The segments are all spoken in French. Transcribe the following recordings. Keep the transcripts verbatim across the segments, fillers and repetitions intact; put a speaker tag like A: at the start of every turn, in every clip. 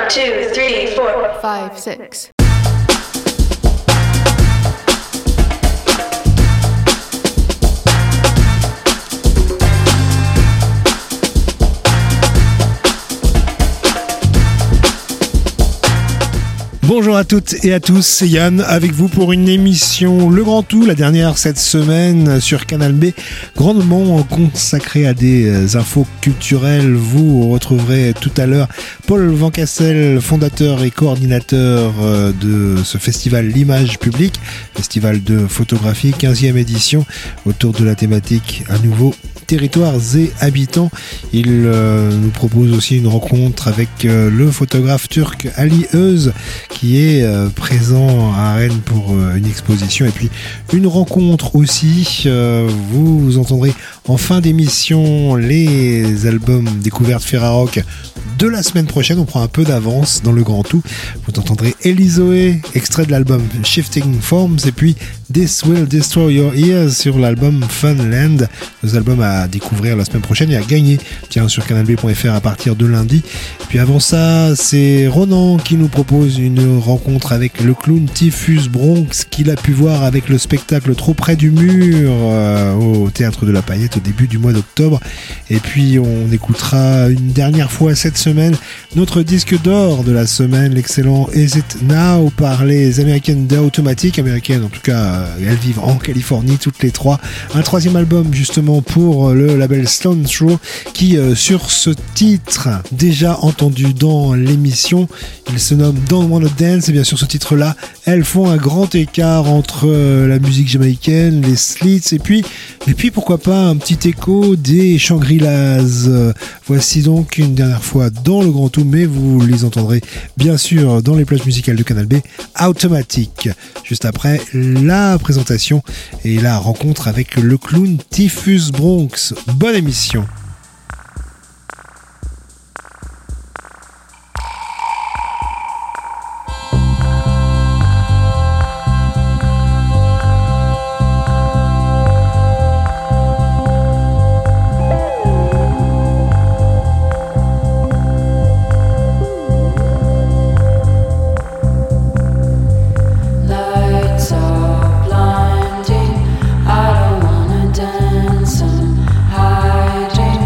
A: two, three, four,
B: five, six.
C: Bonjour à toutes et à tous, c'est Yann avec vous pour une émission Le Grand Tout, la dernière cette semaine sur Canal B, grandement consacrée à des infos culturelles. Vous retrouverez tout à l'heure Paul Van Cassel, fondateur et coordinateur de ce festival L'Image Publique, festival de photographie, quinzième édition, autour de la thématique à nouveau territoires et habitants. Il euh, nous propose aussi une rencontre avec euh, le photographe turc Ali Öz qui est euh, présent à Rennes pour euh, une exposition, et puis une rencontre aussi. Euh, vous entendrez en fin d'émission les albums découvertes Ferrarock de la semaine prochaine. On prend un peu d'avance dans le grand tout. Vous entendrez Elizoé, extrait de l'album Shifting Forms, et puis This Will Destroy Your Ears sur l'album Funland. Deux albums à découvrir la semaine prochaine et à gagner, tiens, sur canal b point f r à partir de lundi. Et puis avant ça, c'est Ronan qui nous propose une rencontre avec le clown Typhus Bronx, qu'il a pu voir avec le spectacle Trop près du mur euh, au Théâtre de la Paillette au début du mois d'octobre. Et puis on écoutera une dernière fois cette semaine notre disque d'or de la semaine, l'excellent Is It Now par les américaines d'Automatic, américaines en tout cas, elles vivent en Californie toutes les trois. Un troisième album justement pour le label Stone Throw qui euh, sur ce titre déjà entendu dans l'émission, il se nomme Don't Wanna Dance, et bien sûr ce titre là elles font un grand écart entre euh, la musique jamaïcaine, les Slits, et puis et puis pourquoi pas un petit écho des Shangri-Las. Euh, voici donc une dernière fois dans le grand tout, mais vous les entendrez bien sûr dans les plages musicales de Canal B, Automatic, juste après la présentation et la rencontre avec le clown Typhus Bronx. Bonne émission.
D: Lights are blinding, I don't wanna dance, I'm hiding.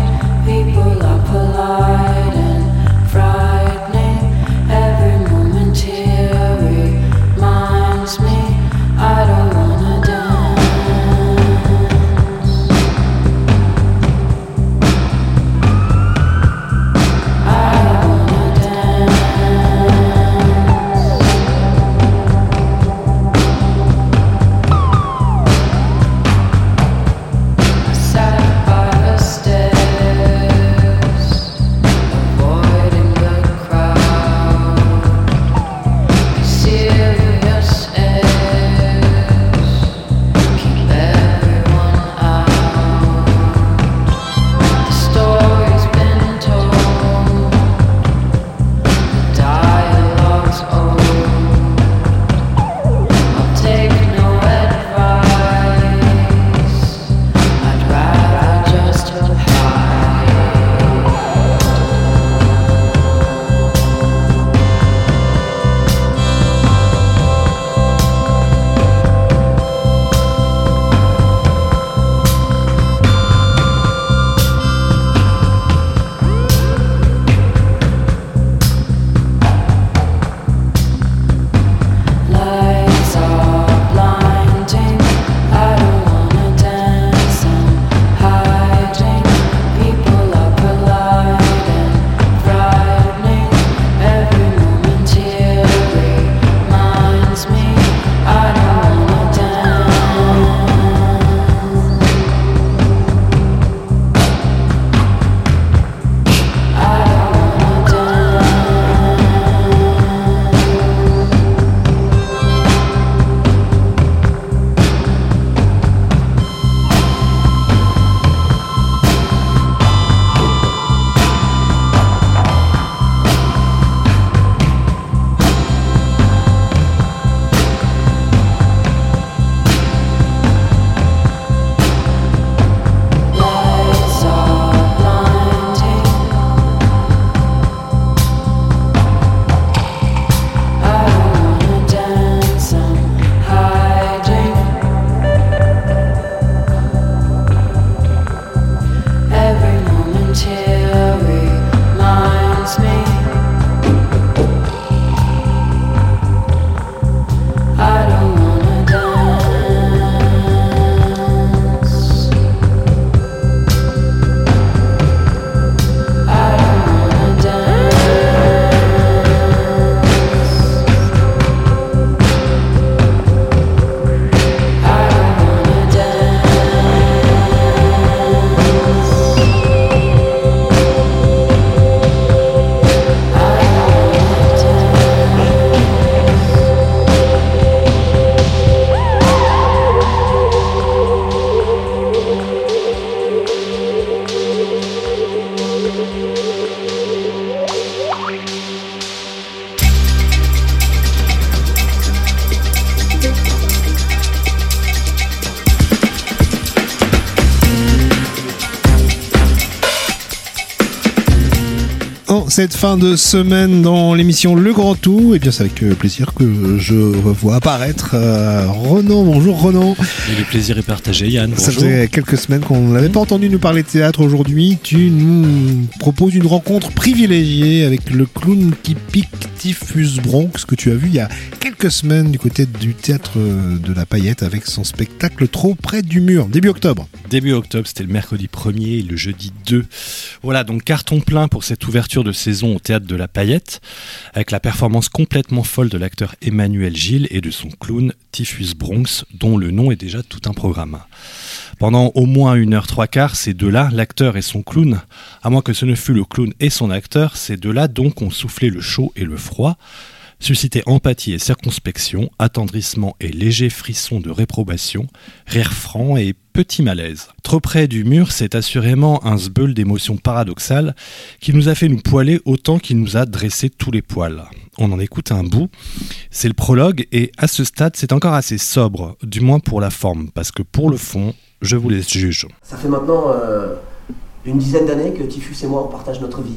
C: en cette fin de semaine dans l'émission Le Grand Tout. Et bien c'est avec plaisir que je revois apparaître euh, Ronan. Bonjour Ronan.
A: Et le plaisir est partagé, Yann. Bonjour.
C: Ça faisait quelques semaines qu'on n'avait pas entendu nous parler de théâtre. Aujourd'hui, tu nous proposes une rencontre privilégiée avec le clown qui pique Typhus Bronx, que tu as vu il y a quelques semaines du côté du théâtre de la Paillette avec son spectacle Trop près du mur, début octobre.
A: Début octobre, c'était le mercredi premier et le jeudi deux. Voilà, donc carton plein pour cette ouverture de saison au théâtre de la Paillette, avec la performance complètement folle de l'acteur Emmanuel Gilles et de son clown Typhus Bronx, dont le nom est déjà tout un programme. Pendant au moins une heure trois quarts, ces deux-là, l'acteur et son clown, à moins que ce ne fût le clown et son acteur, ces deux-là donc ont soufflé le chaud et le froid, suscité empathie et circonspection, attendrissement et léger frisson de réprobation, rire franc et petit malaise. Trop près du mur, c'est assurément un sbeul d'émotions paradoxales qui nous a fait nous poiler autant qu'il nous a dressé tous les poils. On en écoute un bout, c'est le prologue et à ce stade c'est encore assez sobre, du moins pour la forme, parce que pour le fond, je vous laisse juge.
B: Ça fait maintenant euh, une dizaine d'années que Typhus et moi on partage notre vie.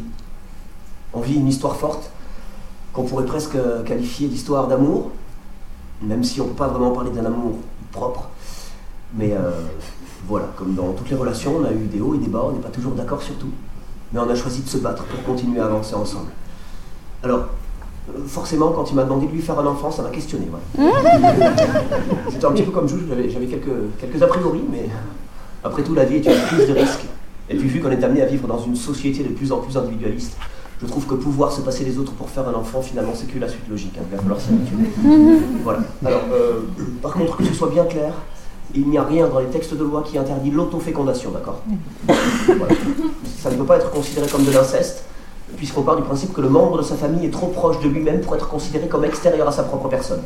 B: On vit une histoire forte, qu'on pourrait presque qualifier d'histoire d'amour, même si on ne peut pas vraiment parler d'un amour propre. Mais euh, voilà, comme dans toutes les relations, on a eu des hauts et des bas, on n'est pas toujours d'accord sur tout. Mais on a choisi de se battre pour continuer à avancer ensemble. Alors, forcément, quand il m'a demandé de lui faire un enfant, ça m'a questionné. Ouais. C'était un petit peu comme Jules, j'avais, j'avais quelques, quelques a priori, mais après tout, la vie est une prise de risque. Et puis vu qu'on est amené à vivre dans une société de plus en plus individualiste, je trouve que pouvoir se passer des autres pour faire un enfant, finalement, c'est que la suite logique. Hein. Il va falloir s'habituer. Voilà. Alors, euh, par contre, que ce soit bien clair, il n'y a rien dans les textes de loi qui interdit l'autofécondation, d'accord ? Voilà. Ça ne peut pas être considéré comme de l'inceste, puisqu'on part du principe que le membre de sa famille est trop proche de lui-même pour être considéré comme extérieur à sa propre personne.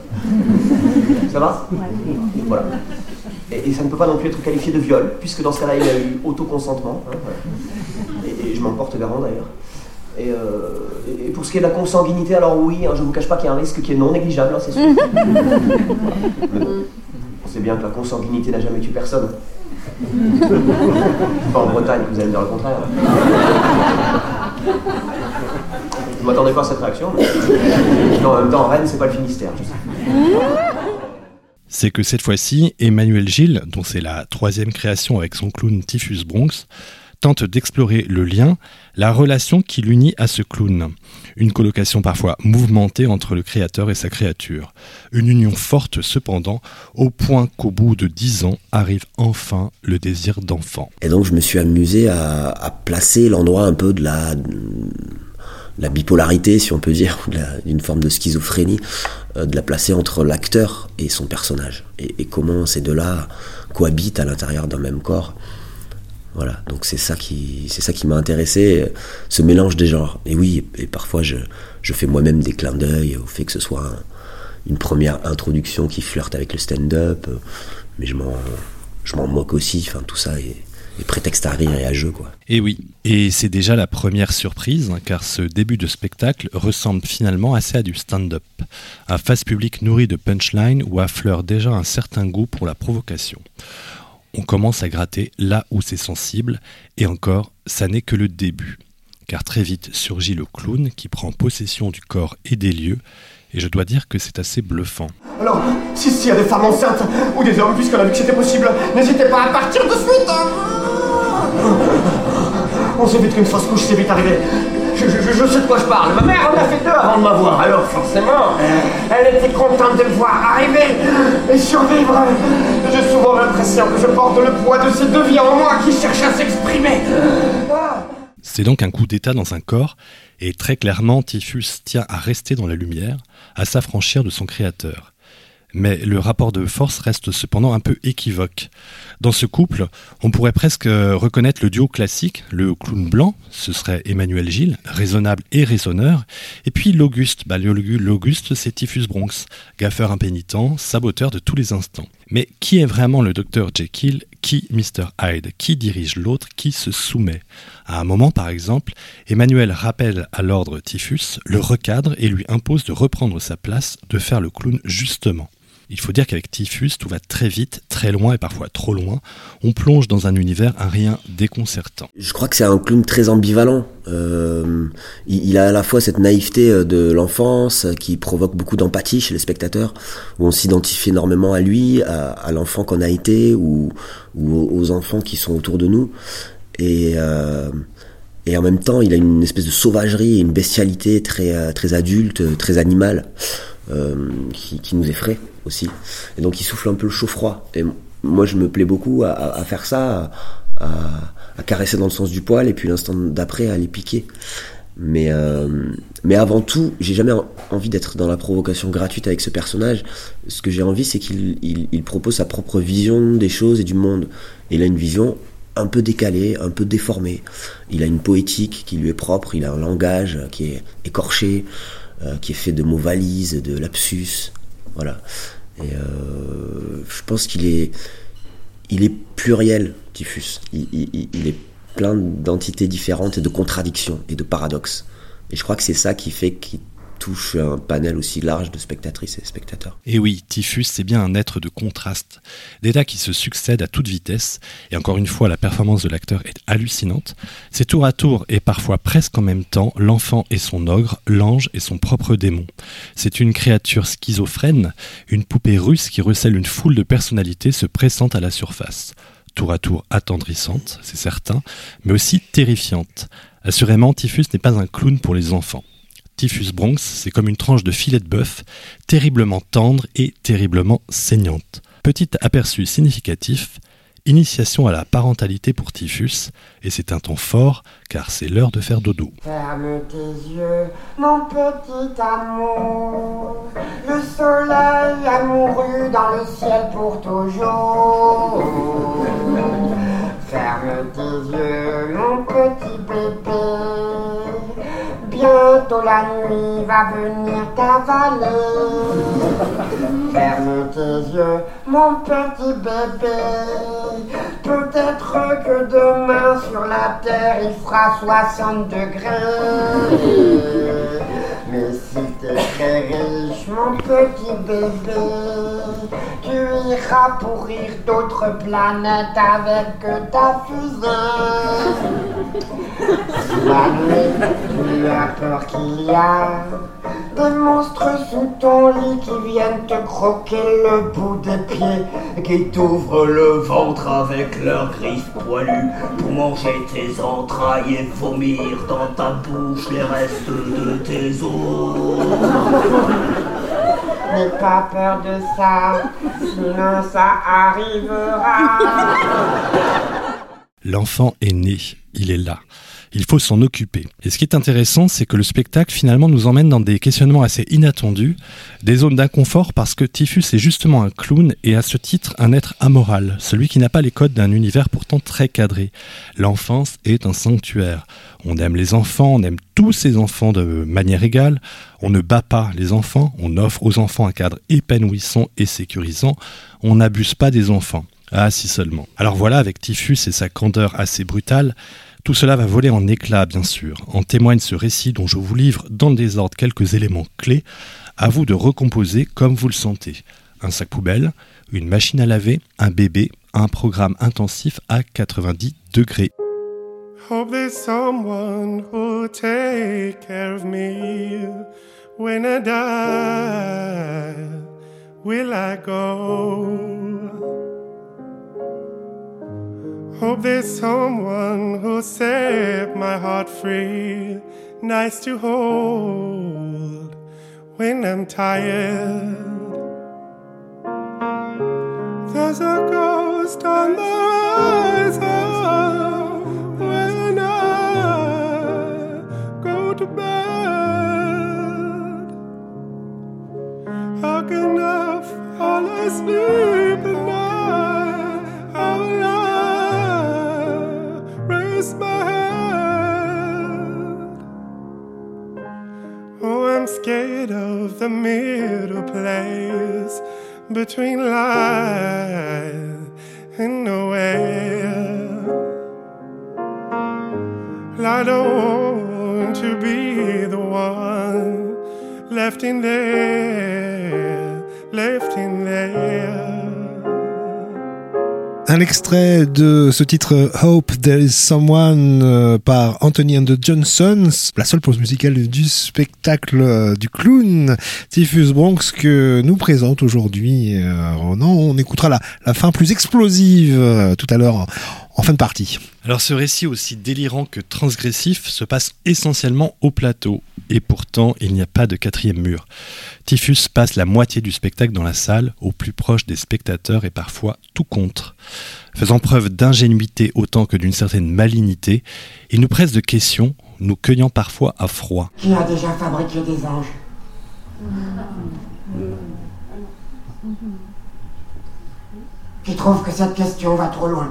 B: Ça va ? Voilà. Et, et ça ne peut pas non plus être qualifié de viol, puisque dans ce cas-là, il y a eu autoconsentement. Hein, voilà. et, et je m'en porte garant d'ailleurs. Et, euh, et pour ce qui est de la consanguinité, alors oui, hein, je ne vous cache pas qu'il y a un risque qui est non négligeable, hein, c'est sûr. Voilà. Mais bon, on sait bien que la consanguinité n'a jamais tué personne. Pas en Bretagne, vous allez me dire le contraire. Je ne m'attendais pas à cette réaction, mais non, en même temps, Rennes, c'est pas le Finistère, je sais.
A: C'est que cette fois-ci, Emmanuel Gilles, dont c'est la troisième création avec son clown Typhus Bronx, tente d'explorer le lien, la relation qui l'unit à ce clown. Une colocation parfois mouvementée entre le créateur et sa créature. Une union forte cependant, au point qu'au bout de dix ans arrive enfin le désir d'enfant.
D: Et donc je me suis amusé à, à placer l'endroit un peu de la, de la bipolarité, si on peut dire, de la, d'une forme de schizophrénie, euh, de la placer entre l'acteur et son personnage. Et, et comment ces deux-là cohabitent à l'intérieur d'un même corps. Voilà, donc c'est ça qui, c'est ça qui m'a intéressé, ce mélange des genres. Et oui, et parfois je, je fais moi-même des clins d'œil au fait que ce soit un, une première introduction qui flirte avec le stand-up, mais je m'en, je m'en moque aussi. Enfin, tout ça est, est prétexte à rire et à jeu, quoi.
A: Et oui, et c'est déjà la première surprise, car ce début de spectacle ressemble finalement assez à du stand-up, un face public nourri de punchline où affleure déjà un certain goût pour la provocation. On commence à gratter là où c'est sensible, et encore, ça n'est que le début. Car très vite surgit le clown qui prend possession du corps et des lieux, et je dois dire que c'est assez bluffant.
B: Alors, si s'il y a des femmes enceintes, ou des hommes, puisqu'on a vu que c'était possible, n'hésitez pas à partir de suite. On sait vite qu'une fausse couche, c'est vite arrivé. Je, je, je sais de quoi je parle. Ma mère en a fait deux avant de m'avoir. Alors forcément, elle était contente de me voir arriver et survivre. J'ai souvent l'impression que je porte le poids de ces deux vies en moi qui cherchent à s'exprimer.
A: C'est donc un coup d'état dans un corps, et très clairement, Typhus tient à rester dans la lumière, à s'affranchir de son créateur. Mais le rapport de force reste cependant un peu équivoque. Dans ce couple, on pourrait presque reconnaître le duo classique, le clown blanc, ce serait Emmanuel Gilles, raisonnable et raisonneur, et puis l'Auguste, bah, l'Auguste c'est Typhus Bronx, gaffeur impénitent, saboteur de tous les instants. Mais qui est vraiment le docteur Jekyll, qui mister Hyde, qui dirige l'autre, qui se soumet? À un moment par exemple, Emmanuel rappelle à l'ordre Typhus, le recadre et lui impose de reprendre sa place, de faire le clown justement. Il faut dire qu'avec Typhus, tout va très vite, très loin et parfois trop loin. On plonge dans un univers à rien déconcertant.
D: Je crois que c'est un clown très ambivalent. Euh, il, il a à la fois cette naïveté de l'enfance qui provoque beaucoup d'empathie chez les spectateurs, où on s'identifie énormément à lui, à, à l'enfant qu'on a été, ou, ou aux enfants qui sont autour de nous. Et, euh, et en même temps, il a une espèce de sauvagerie et une bestialité très, très adulte, très animale, euh, qui, qui nous effraie aussi. Et donc il souffle un peu le chaud-froid. Et moi je me plais beaucoup à, à faire ça, à, à caresser dans le sens du poil et puis l'instant d'après à les piquer. Mais, euh, mais avant tout, j'ai jamais envie d'être dans la provocation gratuite avec ce personnage. Ce que j'ai envie, c'est qu'il il, il propose sa propre vision des choses et du monde. Et il a une vision un peu décalée, un peu déformée. Il a une poétique qui lui est propre, il a un langage qui est écorché, euh, qui est fait de mots valises, de lapsus. Voilà. Et euh, je pense qu'il est, il est pluriel, Typhus. Il, il, il est plein d'entités différentes et de contradictions et de paradoxes. Et je crois que c'est ça qui fait qu'il touche un panel aussi large de spectatrices et spectateurs.
A: Et oui, Typhus, c'est bien un être de contraste, d'états qui se succèdent à toute vitesse, et encore une fois, la performance de l'acteur est hallucinante. C'est tour à tour, et parfois presque en même temps, l'enfant et son ogre, l'ange et son propre démon. C'est une créature schizophrène, une poupée russe qui recèle une foule de personnalités se pressant à la surface. Tour à tour attendrissante, c'est certain, mais aussi terrifiante. Assurément, Typhus n'est pas un clown pour les enfants. Typhus Bronx, c'est comme une tranche de filet de bœuf, terriblement tendre et terriblement saignante. Petit aperçu significatif, initiation à la parentalité pour Typhus, et c'est un temps fort, car c'est l'heure de faire dodo.
E: Ferme tes yeux, mon petit amour, le soleil a mouru dans le ciel pour toujours. Ferme tes yeux, mon petit bébé, bientôt la nuit va venir t'avaler. Ferme tes yeux, mon petit bébé, peut-être que demain sur la terre il fera soixante degrés. Mais si t'es très riche, mon petit bébé, tu iras pourrir d'autres planètes avec ta fusée. Si la nuit, tu as peur qu'il y a des monstres sous ton lit qui viennent te croquer le bout des pieds,
B: Qui t'ouvrent le ventre avec leurs griffes poilues pour manger tes entrailles et vomir dans ta bouche les restes de tes os.
E: N'aie pas peur de ça, sinon ça arrivera.
A: L'enfant est né, il est là. Il faut s'en occuper. Et ce qui est intéressant, c'est que le spectacle finalement nous emmène dans des questionnements assez inattendus, des zones d'inconfort parce que Typhus est justement un clown et à ce titre un être amoral, celui qui n'a pas les codes d'un univers pourtant très cadré. L'enfance est un sanctuaire. On aime les enfants, on aime tous ces enfants de manière égale, on ne bat pas les enfants, on offre aux enfants un cadre épanouissant et sécurisant, on n'abuse pas des enfants. Ah si seulement. Alors voilà, avec Typhus et sa candeur assez brutale, tout cela va voler en éclats, bien sûr. En témoigne ce récit dont je vous livre dans le désordre quelques éléments clés. À vous de recomposer comme vous le sentez. Un sac poubelle, une machine à laver, un bébé, un programme intensif à quatre-vingt-dix degrés.
F: Hope there's someone who'll take care of me when I die. Will I go? Hope there's someone who'll set my heart free, nice to hold when I'm tired. There's a ghost on the horizon when I go to bed. How can I fall asleep at night? How will I raise my head? Oh, I'm scared of the middle place between life and nowhere. I don't want to be the one left in there, left in there.
C: Un extrait de ce titre Hope There Is Someone euh, par Anthony and the Johnsons, la seule pause musicale du spectacle euh, du clown Typhus Bronx que nous présente aujourd'hui euh, Ronan. On écoutera la, la fin plus explosive euh, tout à l'heure en, en fin de partie.
A: Alors ce récit aussi délirant que transgressif se passe essentiellement au plateau. Et pourtant, il n'y a pas de quatrième mur. Typhus passe la moitié du spectacle dans la salle, au plus proche des spectateurs et parfois tout contre. Faisant preuve d'ingénuité autant que d'une certaine malignité, il nous presse de questions, nous cueillant parfois à froid.
E: Qui a déjà fabriqué des anges ? Qui trouve que cette question va trop loin ?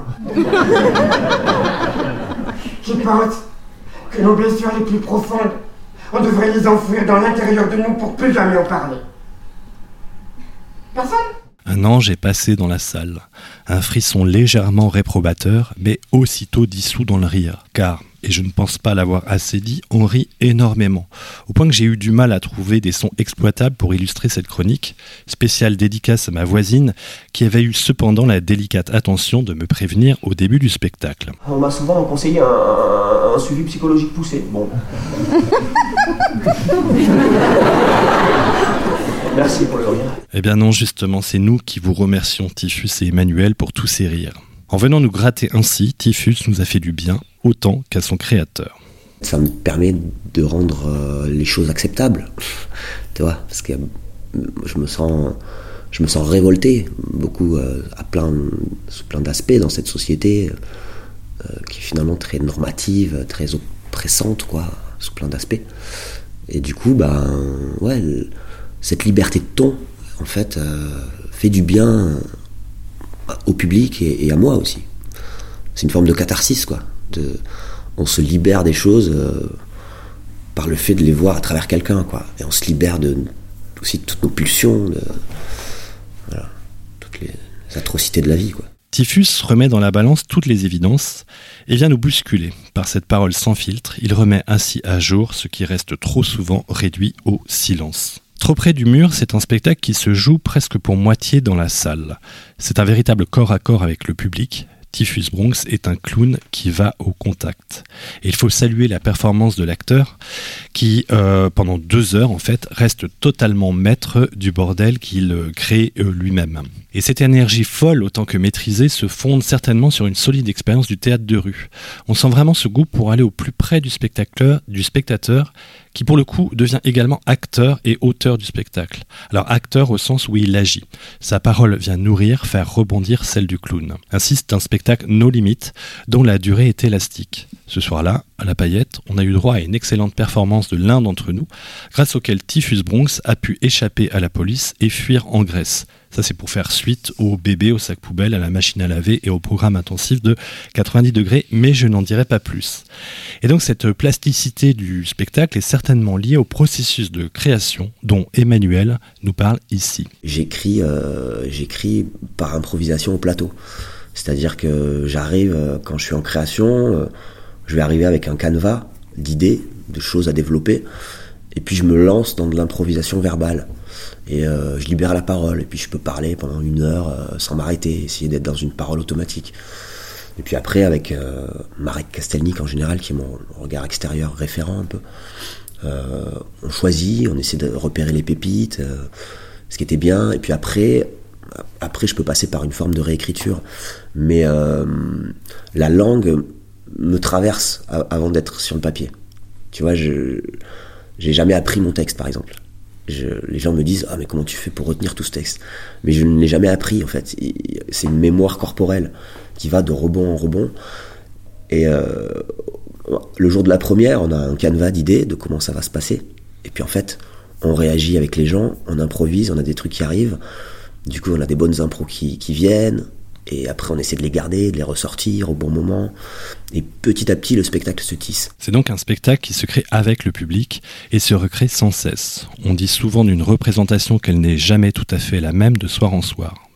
E: Qui pense que nos blessures les plus profondes, on devrait les enfouir dans l'intérieur de nous pour plus jamais en parler ? Personne ?
A: Un ange est passé dans la salle, un frisson légèrement réprobateur, mais aussitôt dissous dans le rire, car, et je ne pense pas l'avoir assez dit, on rit énormément, au point que j'ai eu du mal à trouver des sons exploitables pour illustrer cette chronique, spéciale dédicace à ma voisine, qui avait eu cependant la délicate attention de me prévenir au début du spectacle.
B: On m'a souvent conseillé un, un, un suivi psychologique poussé. Bon. Merci pour le rire.
A: Eh bien non, justement, c'est nous qui vous remercions, Typhus et Emmanuel, pour tous ces rires. En venant nous gratter ainsi, Typhus nous a fait du bien, autant qu'à son créateur.
D: Ça me permet de rendre euh, les choses acceptables, tu vois, parce que je me sens, je me sens révolté beaucoup euh, à plein, sous plein d'aspects dans cette société euh, qui est finalement très normative, très oppressante, quoi, sous plein d'aspects. Et du coup, bah, ouais, cette liberté de ton, en fait, euh, fait du bien au public et, et à moi aussi. C'est une forme de catharsis, quoi. De, on se libère des choses euh, par le fait de les voir à travers quelqu'un, quoi. Et on se libère de, aussi de toutes nos pulsions, de voilà, toutes les atrocités de la vie, quoi.
A: Typhus remet dans la balance toutes les évidences et vient nous bousculer. Par cette parole sans filtre, il remet ainsi à jour ce qui reste trop souvent réduit au silence. Trop près du mur, c'est un spectacle qui se joue presque pour moitié dans la salle. C'est un véritable corps à corps avec le public. Typhus Bronx est un clown qui va au contact. Et il faut saluer la performance de l'acteur qui, euh, pendant deux heures, en fait, reste totalement maître du bordel qu'il crée euh, lui-même. Et cette énergie folle, autant que maîtrisée, se fonde certainement sur une solide expérience du théâtre de rue. On sent vraiment ce goût pour aller au plus près du spectateur, du spectateur, qui pour le coup devient également acteur et auteur du spectacle. Alors acteur au sens où il agit. Sa parole vient nourrir, faire rebondir celle du clown. Ainsi, c'est un spectacle no limite, dont la durée est élastique. Ce soir-là, à la Paillette, on a eu droit à une excellente performance de l'un d'entre nous, grâce auquel Typhus Bronx a pu échapper à la police et fuir en Grèce. Ça, c'est pour faire suite au bébé, au sac poubelle, à la machine à laver et au programme intensif de quatre-vingt-dix degrés, mais je n'en dirai pas plus. Et donc, cette plasticité du spectacle est certainement liée au processus de création dont Emmanuel nous parle ici.
D: J'écris, euh, j'écris par improvisation au plateau. C'est-à-dire que j'arrive, euh, quand je suis en création, euh, je vais arriver avec un canevas d'idées, de choses à développer, et puis je me lance dans de l'improvisation verbale. Et euh, je libère la parole, et puis je peux parler pendant une heure euh, sans m'arrêter, essayer d'être dans une parole automatique. Et puis après, avec euh, Marek Kastelnik en général, qui est mon regard extérieur référent un peu, euh, on choisit, on essaie de repérer les pépites, euh, ce qui était bien, et puis après, après je peux passer par une forme de réécriture. Mais euh, la langue me traverse a- avant d'être sur le papier. Tu vois, je j'ai jamais appris mon texte, par exemple. Je, les gens me disent « Ah, mais comment tu fais pour retenir tout ce texte ?» Mais je ne l'ai jamais appris, en fait. C'est une mémoire corporelle qui va de rebond en rebond. Et euh, le jour de la première, on a un canevas d'idées de comment ça va se passer. Et puis, en fait, on réagit avec les gens, on improvise, on a des trucs qui arrivent. Du coup, on a des bonnes impros qui, qui viennent. Et après, on essaie de les garder, de les ressortir au bon moment. Et petit à petit, le spectacle se tisse.
A: C'est donc un spectacle qui se crée avec le public et se recrée sans cesse. On dit souvent d'une représentation qu'elle n'est jamais tout à fait la même de soir en soir.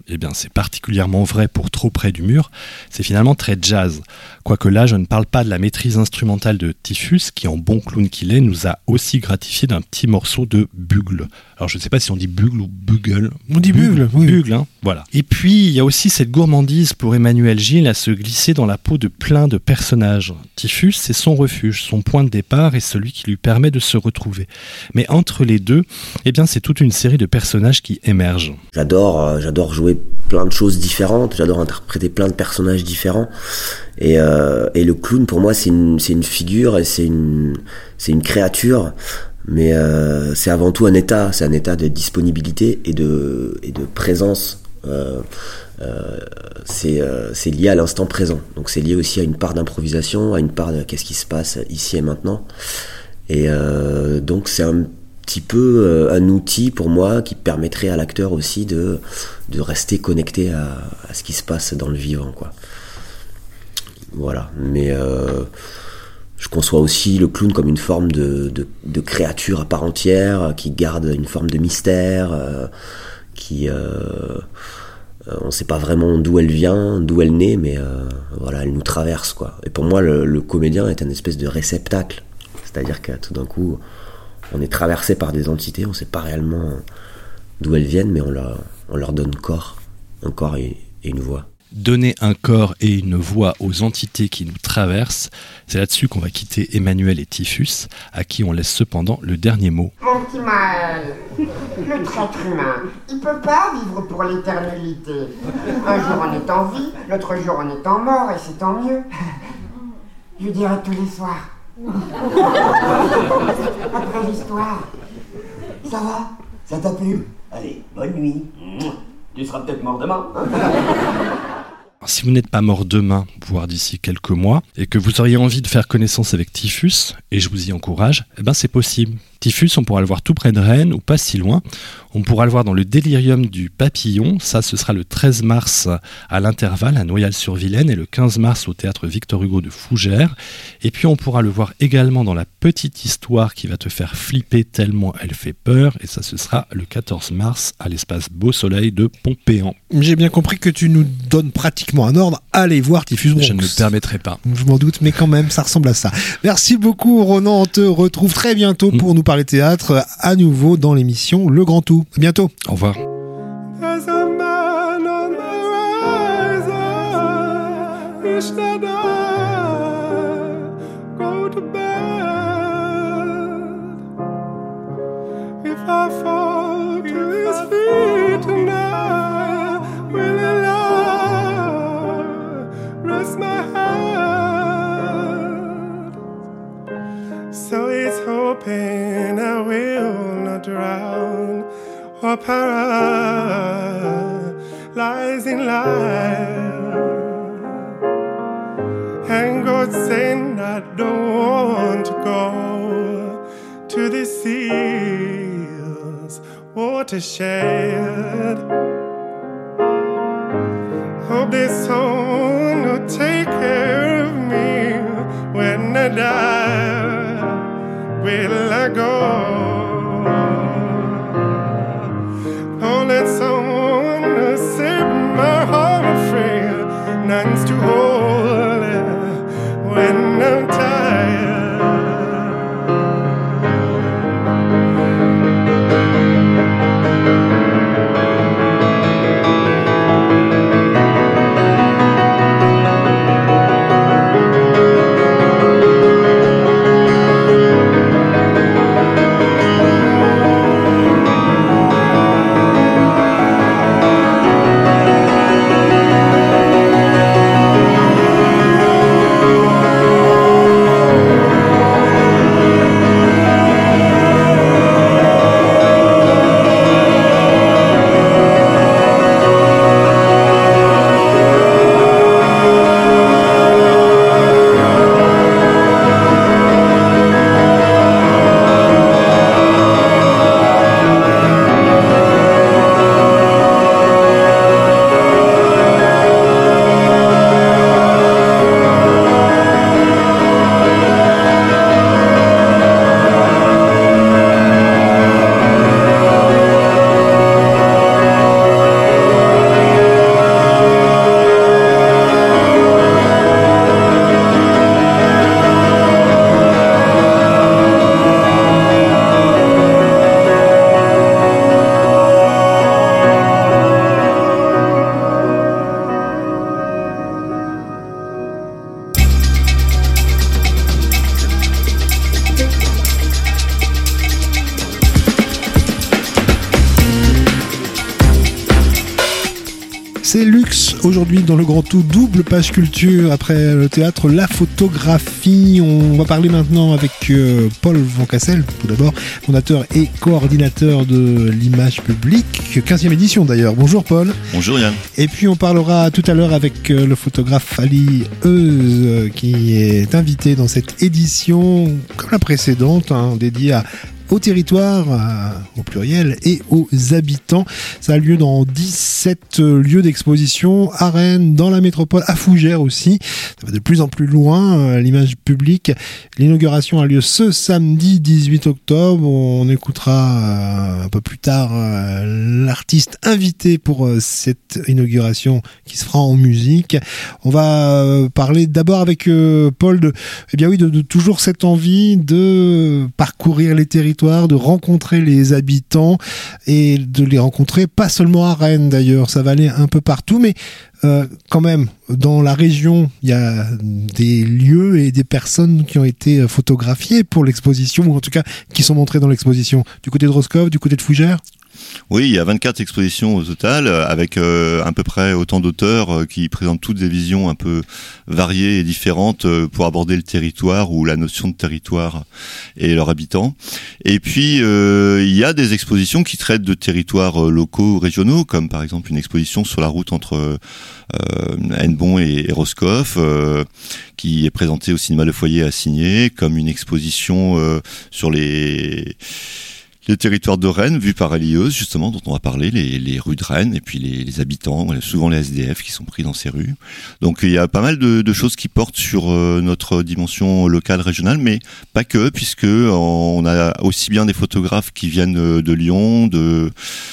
A: eh bien c'est particulièrement vrai pour Trop près du mur, c'est finalement très jazz. Quoique là, je ne parle pas de la maîtrise instrumentale de Typhus, qui en bon clown qu'il est, nous a aussi gratifié d'un petit morceau de bugle. Alors je ne sais pas si on dit bugle ou bugle.
C: On dit bugle, oui.
A: Bugle, hein, voilà. Et puis, il y a aussi cette gourmandise pour Emmanuel Gil à se glisser dans la peau de plein de personnages. Typhus, c'est son refuge, son point de départ et celui qui lui permet de se retrouver. Mais entre les deux, eh bien, c'est toute une série de personnages qui émergent.
D: J'adore, euh, j'adore jouer plein de choses différentes, j'adore interpréter plein de personnages différents. Et, euh, et le clown, pour moi, c'est une, c'est une figure et c'est une, c'est une créature, mais euh, c'est avant tout un état, c'est un état de disponibilité et de, et de présence. Euh, euh, c'est, euh, c'est lié à l'instant présent. Donc c'est lié aussi à une part d'improvisation, à une part de qu'est-ce qui se passe ici et maintenant. Et euh, donc c'est un petit peu euh, un outil pour moi qui permettrait à l'acteur aussi de, de rester connecté à, à ce qui se passe dans le vivant, quoi. Voilà, mais euh, je conçois aussi le clown comme une forme de, de, de créature à part entière, qui garde une forme de mystère, euh, qui... Euh, on ne sait pas vraiment d'où elle vient, d'où elle naît, mais euh, voilà, elle nous traverse, quoi. Et pour moi, le, le comédien est un espèce de réceptacle. C'est-à-dire que tout d'un coup, on est traversé par des entités, on ne sait pas réellement d'où elles viennent, mais on leur, on leur donne corps, un corps et, et une voix.
A: Donner un corps et une voix aux entités qui nous traversent, c'est là-dessus qu'on va quitter Emmanuel et Typhus, à qui on laisse cependant le dernier mot.
E: Mon petit Maël, le traître humain, il peut pas vivre pour l'éternité. Un jour on est en vie, l'autre jour on est en mort, et c'est tant mieux. Je dirai tous les soirs. Après l'histoire, ça va?
B: Ça t'a plu? Allez, bonne nuit. Tu seras peut-être mort demain. Hein.
A: Alors, si vous n'êtes pas mort demain, voire d'ici quelques mois, et que vous auriez envie de faire connaissance avec Typhus, et je vous y encourage, eh ben c'est possible. Typhus, on pourra le voir tout près de Rennes, ou pas si loin. On pourra le voir dans le Délirium du Papillon. Ça, ce sera le treize mars à l'Intervalle, à Noyal-sur-Vilaine, et le quinze mars au Théâtre Victor Hugo de Fougères. Et puis, on pourra le voir également dans La Petite Histoire qui va te faire flipper tellement elle fait peur. Et ça, ce sera le quatorze mars à l'Espace Beau Soleil de Pompéan.
C: J'ai bien compris que tu nous donnes pratiquement un ordre. Allez voir Typhus Bronx.
A: Je ne me permettrai pas.
C: Je m'en doute, mais quand même, ça ressemble à ça. Merci beaucoup, Ronan. On te retrouve très bientôt pour mmh. nous parler théâtre à nouveau dans l'émission Le Grand Tout. À bientôt.
A: Au revoir.
F: There's a man on the horizon. Wish that I go to bed. If I fall to his feet tonight, will he rest my head? So he's hoping I will not drown or paralyze in life. And God saying I don't want to go to the seas watershed. Hope this someone will take care of me when I die. Will I go? Oh, let someone save my heart, afraid none's too hold when I'm tired.
C: C'est luxe aujourd'hui dans le Grand Tout, double page culture après le théâtre, la photographie. On va parler maintenant avec euh, Paul Van Cassel, tout d'abord, fondateur et coordinateur de l'image publique, quinzième édition d'ailleurs. Bonjour Paul.
G: Bonjour Yann.
C: Et puis on parlera tout à l'heure avec euh, le photographe Ali Euse euh, qui est invité dans cette édition, comme la précédente, hein, dédiée à au territoire, euh, au pluriel, et aux habitants. Ça a lieu dans dix-sept lieux d'exposition à Rennes, dans la métropole, à Fougères aussi. Ça va de plus en plus loin, euh, l'image publique. L'inauguration a lieu ce samedi dix-huit octobre. On écoutera euh, un peu plus tard euh, l'artiste invité pour euh, cette inauguration qui se fera en musique. On va euh, parler d'abord avec euh, Paul de, eh bien oui, de, de toujours cette envie de parcourir les territoires, de rencontrer les habitants et de les rencontrer pas seulement à Rennes d'ailleurs, ça va aller un peu partout, mais euh, quand même dans la région il y a des lieux et des personnes qui ont été photographiées pour l'exposition, ou en tout cas qui sont montrées dans l'exposition, du côté de Roscoff, du côté de Fougères.
G: Oui, il y a vingt-quatre expositions au total, avec euh, à peu près autant d'auteurs euh, qui présentent toutes des visions un peu variées et différentes euh, pour aborder le territoire ou la notion de territoire et leurs habitants. Et puis, euh, il y a des expositions qui traitent de territoires euh, locaux ou régionaux, comme par exemple une exposition sur la route entre euh, Hennebont et, et Roscoff, euh, qui est présentée au cinéma Le Foyer à Signé, comme une exposition euh, sur les... les territoires de Rennes, vus par Ali Euse, justement, dont on va parler, les, les rues de Rennes, et puis les, les habitants, souvent les S D F qui sont pris dans ces rues. Donc il y a pas mal de, de choses qui portent sur euh, notre dimension locale, régionale, mais pas que, puisque on a aussi bien des photographes qui viennent de Lyon, de...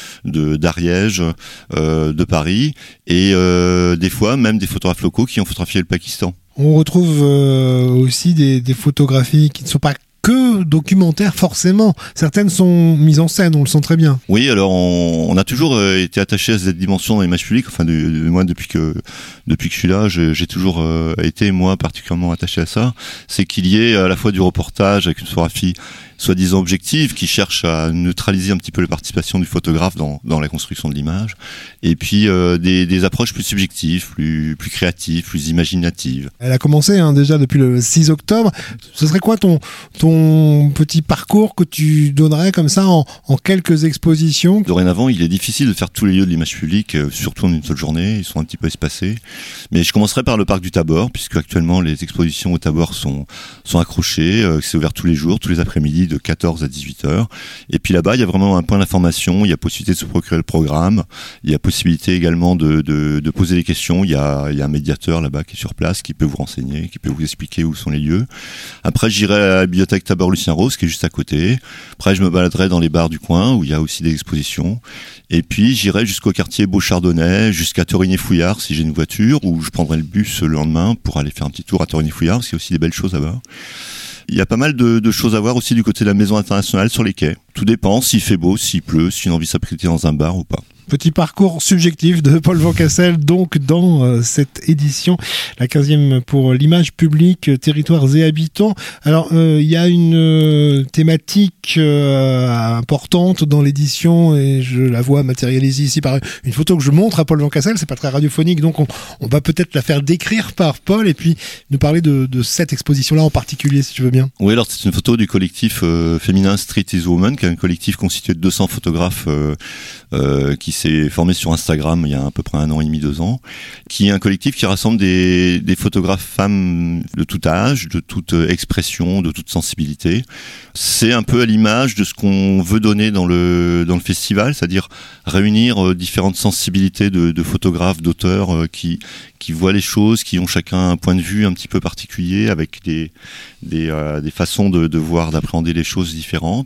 G: de d'Ariège, euh, de Paris, et euh, des fois même des photographes locaux qui ont photographié le Pakistan.
C: On retrouve euh, aussi des, des photographies qui ne sont pas que documentaires forcément. Certaines sont mises en scène, on le sent très bien.
G: Oui, alors on, on a toujours euh, été attaché à cette dimension dans l'image publique. Enfin, de, de, moi depuis que depuis que je suis là, je, j'ai toujours euh, été moi particulièrement attaché à ça. C'est qu'il y ait à la fois du reportage avec une photographie soi-disant objective, qui cherche à neutraliser un petit peu la participation du photographe dans, dans la construction de l'image, et puis euh, des, des approches plus subjectives, plus, plus créatives, plus imaginatives.
C: Elle a commencé hein, déjà depuis le six octobre. Ce serait quoi ton, ton petit parcours que tu donnerais comme ça en, en quelques expositions ?
G: Dorénavant, il est difficile de faire tous les lieux de l'image publique, euh, surtout en une seule journée, ils sont un petit peu espacés. Mais je commencerai par le parc du Tabor, puisque actuellement les expositions au Tabor sont, sont accrochées, euh, c'est ouvert tous les jours, tous les après-midi, de quatorze à dix-huit heures. Et puis là-bas, il y a vraiment un point d'information, il y a possibilité de se procurer le programme, il y a possibilité également de, de, de poser des questions, il y, a, il y a un médiateur là-bas qui est sur place, qui peut vous renseigner, qui peut vous expliquer où sont les lieux. Après, j'irai à la bibliothèque Tabor-Lucien Rose, qui est juste à côté. Après, je me baladerai dans les bars du coin, où il y a aussi des expositions. Et puis, j'irai jusqu'au quartier Beauchardonnay, jusqu'à Torigny-Fouillard, si j'ai une voiture, ou je prendrai le bus le lendemain pour aller faire un petit tour à Torigny-Fouillard, parce qu'il y a aussi des belles choses là-bas. Il y a pas mal de, de choses à voir aussi du côté de la Maison Internationale sur les quais. Tout dépend s'il fait beau, s'il pleut, si on a envie de s'abriter dans un bar ou pas.
C: Petit parcours subjectif de Paul Van Cassel, donc dans euh, cette édition, la quinzième pour l'image publique, territoires et habitants. Alors, il euh, y a une euh, thématique euh, importante dans l'édition, et je la vois matérialisée ici par une photo que je montre à Paul Van Cassel. C'est pas très radiophonique, donc on, on va peut-être la faire décrire par Paul, et puis nous parler de, de cette exposition-là en particulier, si tu veux bien.
G: Oui, alors c'est une photo du collectif euh, féminin Street is Woman, qui est un collectif constitué de deux cents photographes euh, euh, qui s'est formé sur Instagram il y a à peu près un an et demi, deux ans, qui est un collectif qui rassemble des, des photographes femmes de tout âge, de toute expression, de toute sensibilité. C'est un peu à l'image de ce qu'on veut donner dans le dans le festival, c'est-à-dire réunir euh, différentes sensibilités de, de photographes, d'auteurs euh, qui qui voient les choses, qui ont chacun un point de vue un petit peu particulier, avec des des, euh, des façons de, de voir, d'appréhender les choses différentes.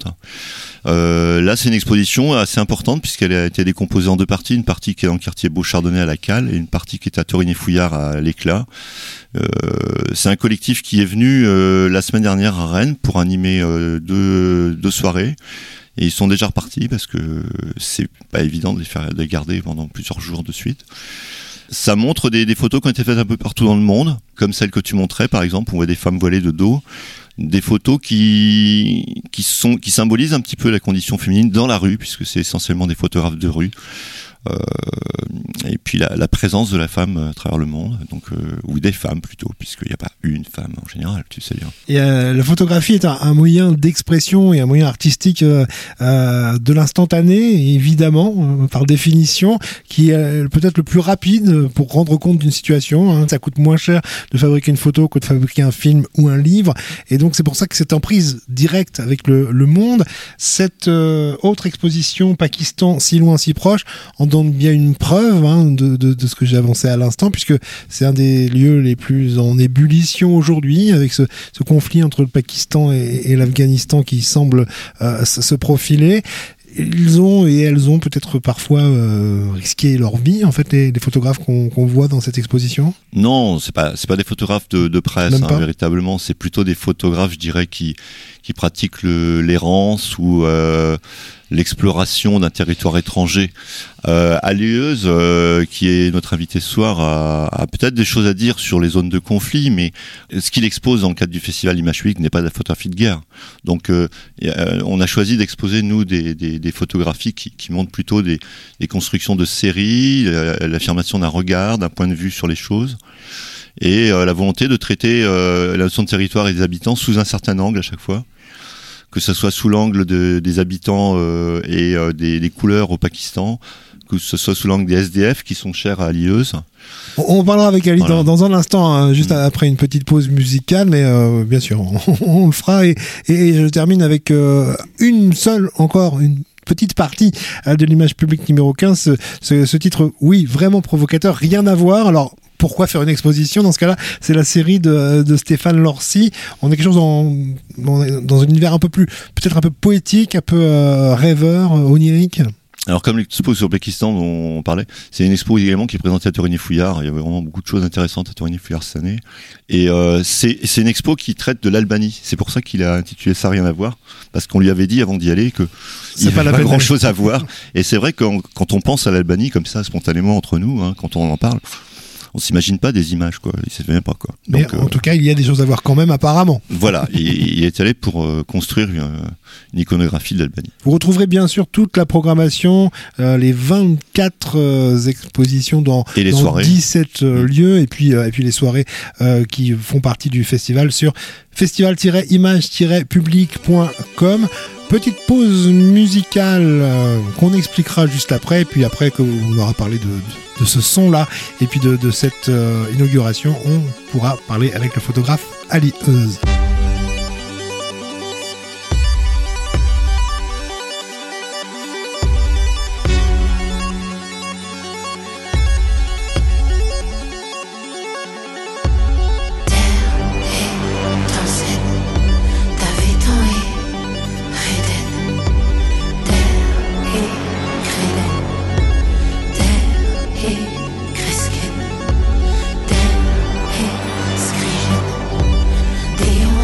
G: Euh, là, c'est une exposition assez importante puisqu'elle a été décomposée en deux parties, une partie qui est dans le quartier Beauchardonnay à la Cale et une partie qui est à Torigny-Fouillard à l'Éclat. Euh, c'est un collectif qui est venu euh, la semaine dernière à Rennes pour animer euh, deux, deux soirées. Et ils sont déjà repartis parce que c'est pas évident de les faire de les garder pendant plusieurs jours de suite. Ça montre des, des photos qui ont été faites un peu partout dans le monde, comme celle que tu montrais par exemple, on voit des femmes voilées de dos. des photos qui qui sont qui symbolisent un petit peu la condition féminine dans la rue, puisque c'est essentiellement des photographes de rue. Euh, et puis la, la présence de la femme à travers le monde, donc euh, ou des femmes plutôt, puisqu'il n'y a pas une femme en général, tu sais bien.
C: Et euh, la photographie est un, un moyen d'expression et un moyen artistique euh, euh, de l'instantané, évidemment, euh, par définition, qui est peut-être le plus rapide pour rendre compte d'une situation. Hein. Ça coûte moins cher de fabriquer une photo que de fabriquer un film ou un livre, et donc c'est pour ça que c'est en prise directe avec le, le monde. Cette euh, autre exposition, Pakistan, si loin, si proche, en donne bien une preuve hein, de, de, de ce que j'ai avancé à l'instant, puisque c'est un des lieux les plus en ébullition aujourd'hui, avec ce, ce conflit entre le Pakistan et, et l'Afghanistan qui semble euh, se profiler. Ils ont et elles ont peut-être parfois euh, risqué leur vie, en fait, les, les photographes qu'on, qu'on voit dans cette exposition.
G: Non, c'est pas c'est pas des photographes de, de presse, hein, véritablement. C'est plutôt des photographes, je dirais, qui qui pratiquent le, l'errance ou euh, l'exploration d'un territoire étranger. Euh, Alieuse, euh, qui est notre invité ce soir, a, a peut-être des choses à dire sur les zones de conflit, mais ce qu'il expose dans le cadre du festival Image Publique n'est pas de la photographie de guerre. Donc, euh, on a choisi d'exposer, nous, des, des, des photographies qui, qui montrent plutôt des, des constructions de séries, l'affirmation d'un regard, d'un point de vue sur les choses, et euh, la volonté de traiter euh, la notion de territoire et des habitants sous un certain angle à chaque fois, que ce soit sous l'angle de, des habitants euh, et euh, des, des couleurs au Pakistan, que ce soit sous l'angle des S D F qui sont chers à Alieuse.
C: On, on parlera avec Ali voilà. dans, dans un instant, hein, juste mmh. après une petite pause musicale, mais euh, bien sûr, on, on le fera. Et, et je termine avec euh, une seule, encore une petite partie de l'Image Publique numéro quinze, ce, ce, ce titre, oui, vraiment provocateur, rien à voir. Alors, pourquoi faire une exposition? Dans ce cas-là, c'est la série de, de Stéphane Lorcy. On est quelque chose dans, dans un univers un peu plus, peut-être un peu poétique, un peu euh, rêveur, onirique.
G: Alors, comme l'expo sur le Pakistan dont on parlait, c'est une expo également qui est présentée à Torigny-Fouillard. Il y avait vraiment beaucoup de choses intéressantes à Torigny-Fouillard cette année. Et euh, c'est, c'est une expo qui traite de l'Albanie. C'est pour ça qu'il a intitulé ça Rien à voir, parce qu'on lui avait dit avant d'y aller que il n'y avait pas, pas grand-chose à voir. Et c'est vrai que quand, quand on pense à l'Albanie comme ça, spontanément entre nous, hein, quand on en parle, on s'imagine pas des images, quoi. Il sait même pas, quoi.
C: Mais donc, en euh, tout cas, il y a des choses à voir quand même, apparemment.
G: Voilà. il, il est allé pour euh, construire une, une iconographie de l'Albanie.
C: Vous retrouverez bien sûr toute la programmation, euh, les vingt-quatre euh, expositions dans,
G: et les
C: dans
G: soirées.
C: dix-sept euh, mmh. lieux, et puis, euh, et puis les soirées euh, qui font partie du festival sur festival tiret image tiret public point com. Petite pause musicale euh, qu'on expliquera juste après, et puis après que on aura parlé de, de, de ce son-là, et puis de, de cette euh, inauguration, on pourra parler avec le photographe Ali Euse.
H: Det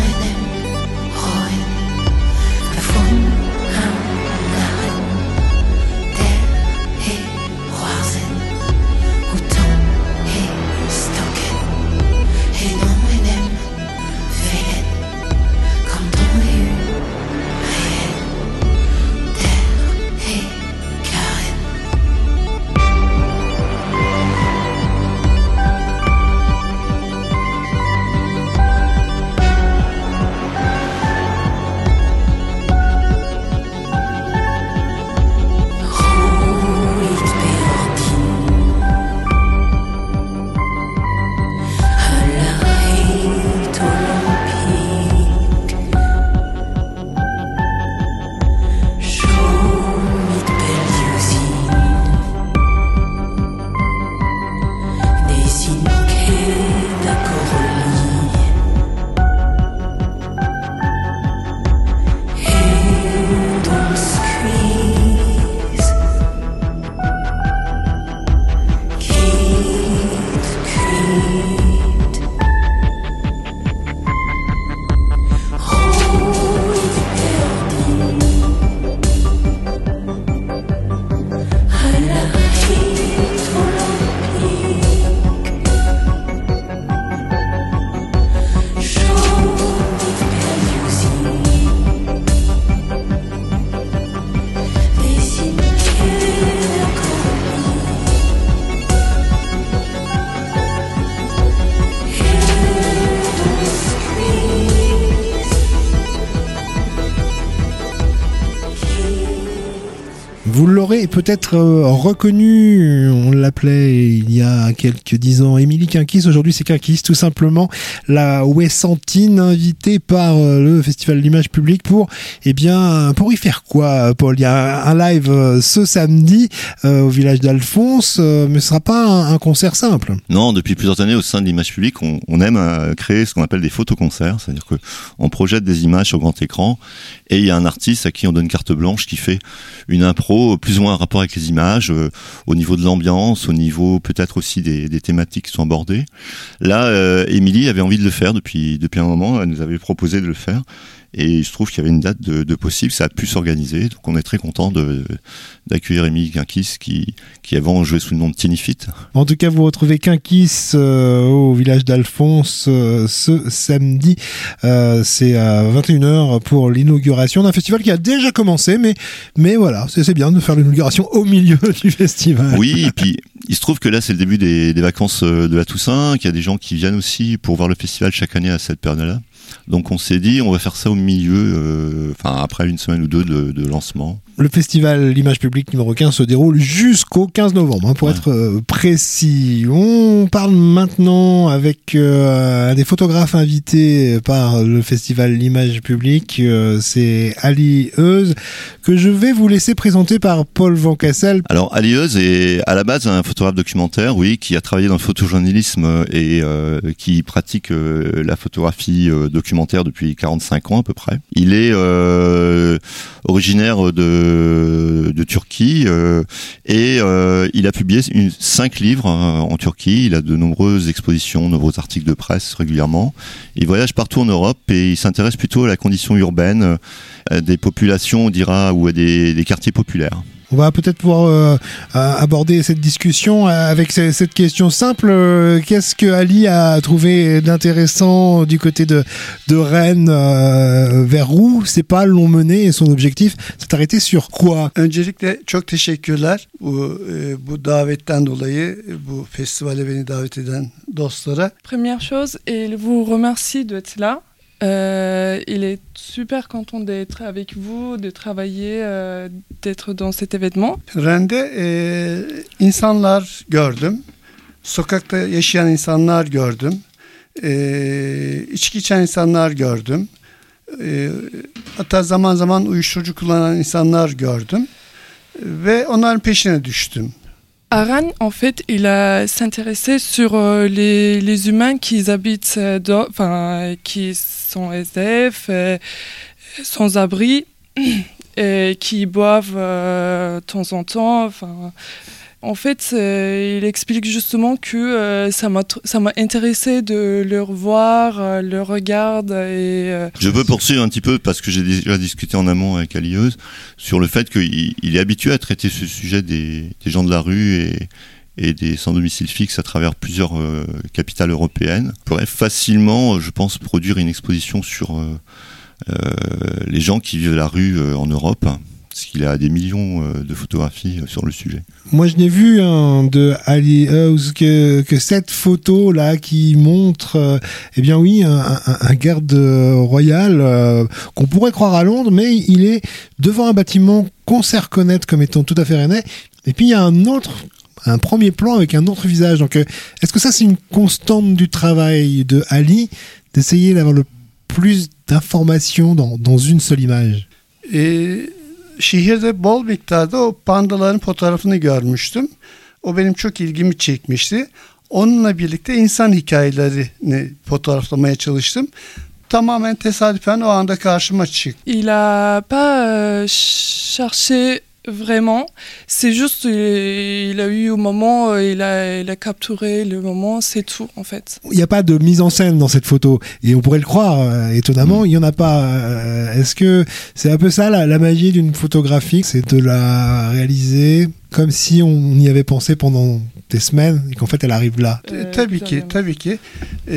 C: Vous l'aurez peut-être euh, reconnu, on l'appelait il y a quelques dix ans Émilie Quinquis, aujourd'hui c'est Quinquis tout simplement, la Ouessantine invitée par euh, le Festival de l'Image Publique pour, eh bien, pour y faire quoi, Paul? Il y a un live euh, ce samedi euh, au village d'Alphonse, euh, mais ce sera pas un, un concert simple.
G: Non, depuis plusieurs années au sein de l'Image Publique, on, on aime euh, créer ce qu'on appelle des photoconcerts, c'est-à-dire que on projette des images sur grand écran et il y a un artiste à qui on donne carte blanche qui fait une impro plus ou moins en rapport avec les images, euh, au niveau de l'ambiance, au niveau peut-être aussi des, des thématiques qui sont abordées. Là, euh, Émilie avait envie de le faire depuis, depuis un moment, elle nous avait proposé de le faire. Et il se trouve qu'il y avait une date de, de possible, ça a pu s'organiser. Donc on est très content de, d'accueillir Émilie Quinquis qui, qui avant jouait sous le nom de Tinifit.
C: En tout cas, vous retrouvez Quinquis euh, au village d'Alphonse euh, ce samedi. Euh, c'est à vingt et une heures pour l'inauguration d'un festival qui a déjà commencé. Mais, mais voilà, c'est, c'est bien de faire l'inauguration au milieu du festival.
G: Oui, et puis il se trouve que là c'est le début des, des vacances de la Toussaint, qu'il y a des gens qui viennent aussi pour voir le festival chaque année à cette période-là. Donc on s'est dit on va faire ça au milieu, euh, enfin après une semaine ou deux de, de lancement.
C: Le festival L'Image Publique numéro quinze se déroule jusqu'au quinze novembre, hein, pour ouais. être euh, précis. On parle maintenant avec euh, un des photographes invités par le festival L'Image Publique, euh, c'est Ali Euse, que je vais vous laisser présenter par Paul Van Cassel.
G: Alors Ali Euse est à la base un photographe documentaire, oui, qui a travaillé dans le photojournalisme et euh, qui pratique euh, la photographie euh, documentaire depuis quarante-cinq ans à peu près. Il est euh, originaire de de Turquie euh, et euh, il a publié une, cinq livres hein, en Turquie. Il a de nombreuses expositions, de nombreux articles de presse régulièrement. Il voyage partout en Europe et il s'intéresse plutôt à la condition urbaine à des populations, on dira, ou à des, des quartiers populaires.
C: On va peut-être pouvoir euh, aborder cette discussion avec cette question simple. Qu'est-ce que Ali a trouvé d'intéressant du côté de, de Rennes, euh, vers où ses pas l'ont mené et son objectif s'est arrêté sur quoi?
H: Öncelikle çok teşekkürler bu, bu davetten dolayı, bu festivale beni davet eden dostlara.
I: Première chose, il vous remercie d'être là. Euh, il est super content d'être avec vous, de travailler, euh, d'être dans cet événement.
H: Rennes'de e, insanlar gördüm. Sokakta yaşayan insanlar gördüm. E, içki içen insanlar gördüm. E, hatta zaman zaman uyuşturucu kullanan insanlar gördüm. Ve onların peşine düştüm.
I: À Rennes, en fait, il a s'intéressé sur euh, les, les humains qui habitent, euh, dans, enfin, qui sont S D F, euh, sans abri, et qui boivent euh, de temps en temps. Enfin, en fait, euh, il explique justement que euh, ça m'a ça m'a intéressé de le revoir, euh, le regard et. Euh...
G: Je peux poursuivre un petit peu parce que j'ai déjà discuté en amont avec Ali Euse sur le fait qu'il il est habitué à traiter ce sujet des, des gens de la rue et, et des sans domicile fixe à travers plusieurs euh, capitales européennes. On pourrait facilement, je pense, produire une exposition sur euh, euh, les gens qui vivent la rue euh, en Europe. Parce qu'il a des millions de photographies sur le sujet.
C: Moi, je n'ai vu hein, de Ali Euse que, que cette photo-là qui montre, euh, eh bien oui, un, un, un garde royal euh, qu'on pourrait croire à Londres, mais il est devant un bâtiment qu'on sait reconnaître comme étant tout à fait rennais. Et puis, il y a un autre, un premier plan avec un autre visage. Donc, euh, est-ce que ça, c'est une constante du travail de Ali, d'essayer d'avoir le plus d'informations dans, dans une seule image?
H: Et... Şehirde bol miktarda o pandaların fotoğrafını görmüştüm. O benim çok ilgimi çekmişti. Onunla birlikte insan hikayelerini fotoğraflamaya çalıştım. Tamamen tesadüfen o anda karşıma çıktı.
I: Il a pas euh, cherché vraiment, c'est juste il, il a eu au moment, il a, il a capturé le moment, c'est tout en fait.
C: Il n'y a pas de mise en scène dans cette photo et on pourrait le croire, euh, étonnamment, il n'y en a pas. Euh, est-ce que c'est un peu ça la, la magie d'une photographie, c'est de la réaliser comme si on y avait pensé pendant des semaines et qu'en fait elle arrive là?
H: E, tabii ki, tabii ki. E,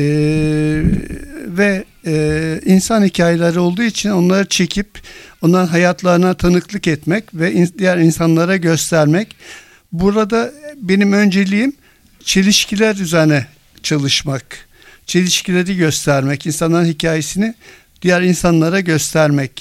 H: ve e, insan hikayeleri olduğu için onları çekip onların hayatlarına tanıklık etmek ve in, diğer insanlara göstermek. Burada benim önceliğim çelişkiler üzerine çalışmak. Çelişkileri göstermek, insanların hikayesini diğer insanlara göstermek.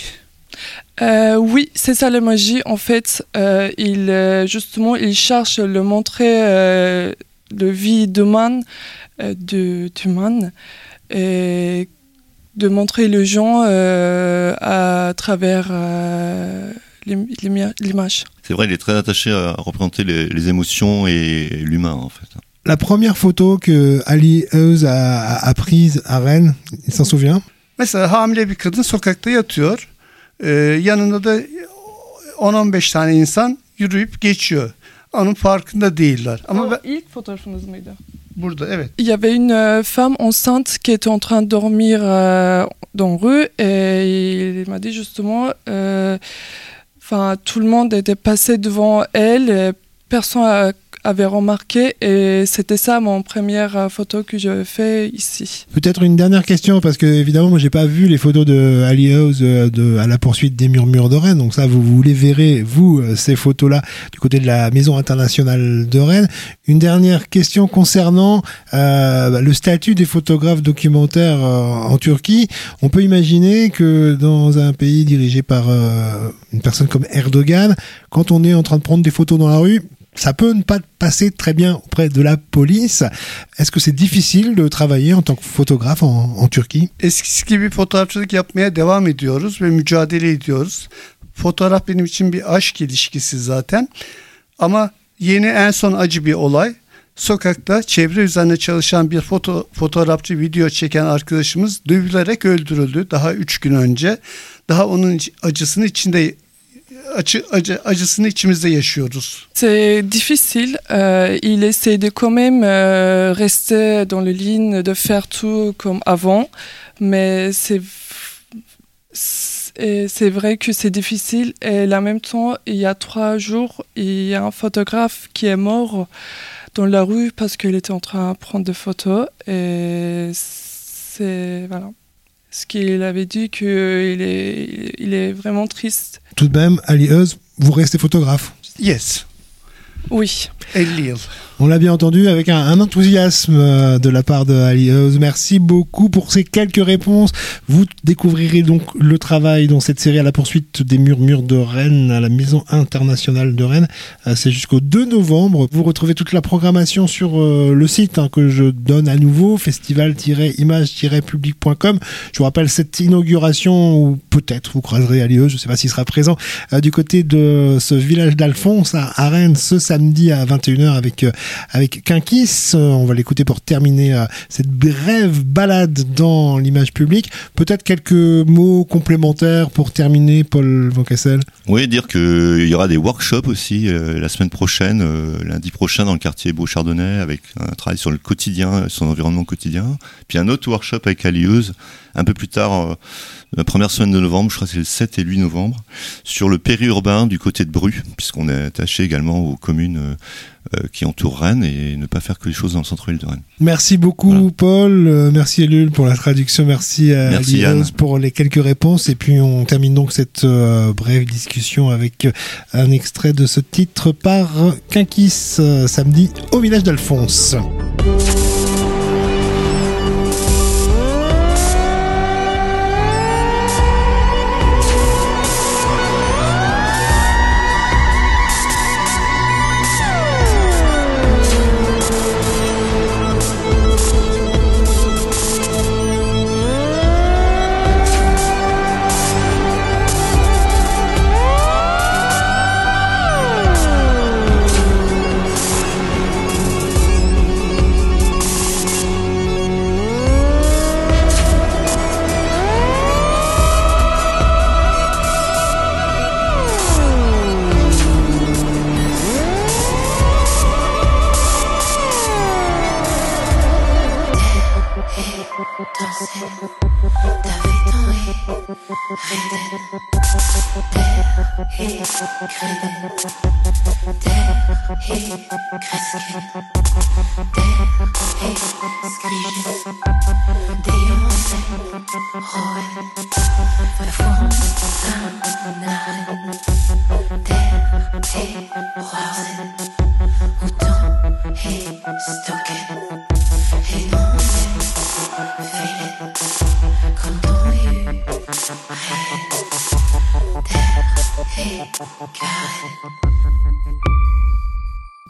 I: Euh, oui, c'est ça la magie. En fait, euh, il, euh, justement, il cherche à le montrer euh, la vie d'humain, euh, de, d'humain, et de montrer les gens euh, à travers euh, l'image.
G: C'est vrai, il est très attaché à représenter les, les émotions et l'humain, en fait.
C: La première photo que Ali Euz a, a, a prise à Rennes, il s'en souvient?
H: Mesela hamile bir kadın sokakta yatıyor. Ee, yanında da on on beş tane insan yürüyüp geçiyor. Onun farkında değiller. Ama ben...
I: İlk fotoğrafınız mıydı?
H: Burada, evet.
I: Il y avait une euh, femme enceinte qui était en train de dormir euh, dans la rue et il m'a dit justement, euh, tout le monde était passé devant elle, et personne a avait remarqué et c'était ça mon première photo que j'ai fait ici.
C: Peut-être une dernière question parce que évidemment moi j'ai pas vu les photos de Ali Euz de à la poursuite des murmures de Rennes, donc ça vous, vous les verrez vous ces photos là du côté de la Maison internationale de Rennes. Une dernière question concernant euh, le statut des photographes documentaires euh, en Turquie. On peut imaginer que dans un pays dirigé par euh, une personne comme Erdogan, quand on est en train de prendre des photos dans la rue, ça peut ne pas passer très bien auprès de la police. Est-ce que c'est difficile de travailler en tant que photographe en, en Turquie?
H: Eskisi gibi fotoğrafçılık yapmaya devam ediyoruz ve mücadele ediyoruz. Fotoğraf benim için bir aşk ilişkisi zaten. Ama yeni en son acı bir olay. Sokakta çevre üzerine çalışan bir foto, fotoğrafçı video çeken arkadaşımız dövülerek öldürüldü daha üç gün önce. Daha onun acısını içinde Acı, acı, acısını içimizde yaşıyoruz.
I: C'est difficile. Euh, il essaie de quand même euh, rester dans les lignes, de faire tout comme avant, mais c'est c'est, c'est vrai que c'est difficile. Et en même temps, il y a trois jours, il y a un photographe qui est mort dans la rue parce qu'il était en train de prendre des photos. Et c'est voilà. Ce qu'il avait dit qu'il est, il est vraiment triste.
C: Tout de même, Ali Euz, vous restez photographe?
H: Yes.
I: Oui.
H: elli yıl.
C: On l'a bien entendu avec un, un enthousiasme de la part de Ali Euz. Merci beaucoup pour ces quelques réponses. Vous découvrirez donc le travail dans cette série à la poursuite des murmures de Rennes à la Maison internationale de Rennes. C'est jusqu'au deux novembre. Vous retrouvez toute la programmation sur euh, le site hein, que je donne à nouveau, festival tiret image tiret public point com. Je vous rappelle cette inauguration où peut-être vous croiserez Ali Euz, je ne sais pas s'il sera présent, euh, du côté de ce village d'Alphonse à, à Rennes ce samedi à vingt et une heures avec euh, avec Kinkis. On va l'écouter pour terminer euh, cette brève balade dans l'image publique. Peut-être quelques mots complémentaires pour terminer, Paul Van Kessel.
G: Oui, dire qu'il y aura des workshops aussi euh, la semaine prochaine, euh, lundi prochain dans le quartier Beau-Chardonnay, avec un travail sur le quotidien, son environnement quotidien. Puis un autre workshop avec Ali Euz, un peu plus tard, euh, la première semaine de novembre, je crois que c'est le sept et huit novembre, sur le périurbain du côté de Bru, puisqu'on est attaché également aux communes euh, euh, qui entourent Rennes et ne pas faire que les choses dans le centre-ville de Rennes.
C: Merci beaucoup voilà. Paul, euh, merci Elul pour la traduction, merci à
G: merci
C: Ali Euz pour les quelques réponses et puis on termine donc cette euh, brève discussion avec un extrait de ce titre par Kinkis, euh, samedi au village d'Alphonse.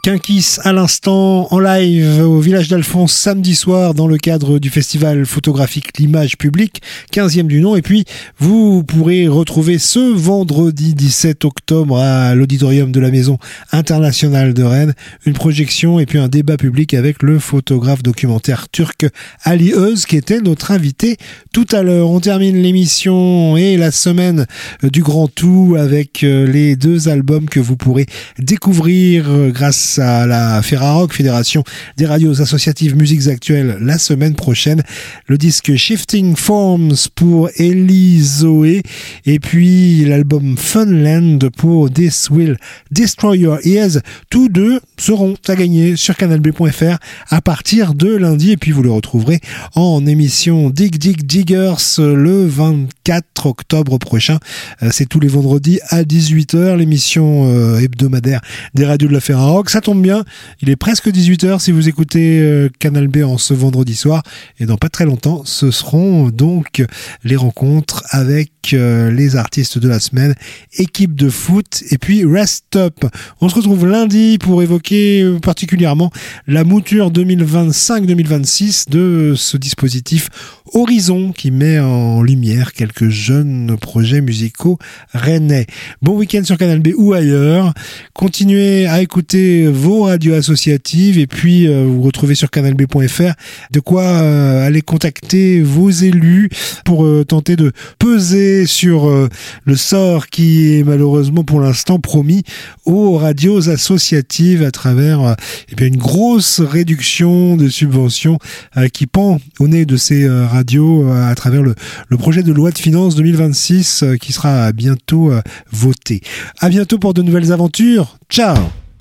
C: Kinkis à l'instant en live au village d'Alphonse samedi soir dans le cadre du festival photographique L'Image Publique, quinzième du nom. Et puis vous pourrez retrouver ce vendredi dix-sept octobre à l'auditorium de la Maison Internationale de Rennes une projection et puis un débat public avec le photographe documentaire turc Ali Öz qui était notre invité tout à l'heure. On termine l'émission et la semaine du Grand Tout avec les deux albums que vous pourrez découvrir grâce à la Ferrarock, Fédération des radios associatives musiques actuelles, la semaine prochaine. Le disque Shifting Forms pour Elie Zoé et puis l'album Funland pour This Will Destroy Your Ears. Tous deux seront à gagner sur canal b point f r à partir de lundi et puis vous le retrouverez en émission Dig Dig Diggers le vingt-quatre octobre prochain. C'est tous les vendredis à dix-huit heures, l'émission hebdomadaire des radios de la Ferrarock. Ça tombe bien, il est presque dix-huit heures si vous écoutez Canal B en ce vendredi soir et dans pas très longtemps ce seront donc les rencontres avec les artistes de la semaine, équipe de foot et puis Rest Up. On se retrouve lundi pour évoquer particulièrement la mouture deux mille vingt-cinq deux mille vingt-six de ce dispositif Horizon qui met en lumière quelques jeunes projets musicaux rennais. Bon week-end sur Canal B ou ailleurs. Continuez à écouter vos radios associatives et puis euh, vous retrouvez sur canal b point f r de quoi euh, aller contacter vos élus pour euh, tenter de peser sur euh, le sort qui est malheureusement pour l'instant promis aux radios associatives à travers euh, et bien une grosse réduction de subventions euh, qui pend au nez de ces euh, radios euh, à travers le, le projet de loi de finances deux mille vingt-six euh, qui sera bientôt euh, voté. À bientôt pour de nouvelles aventures. Ciao.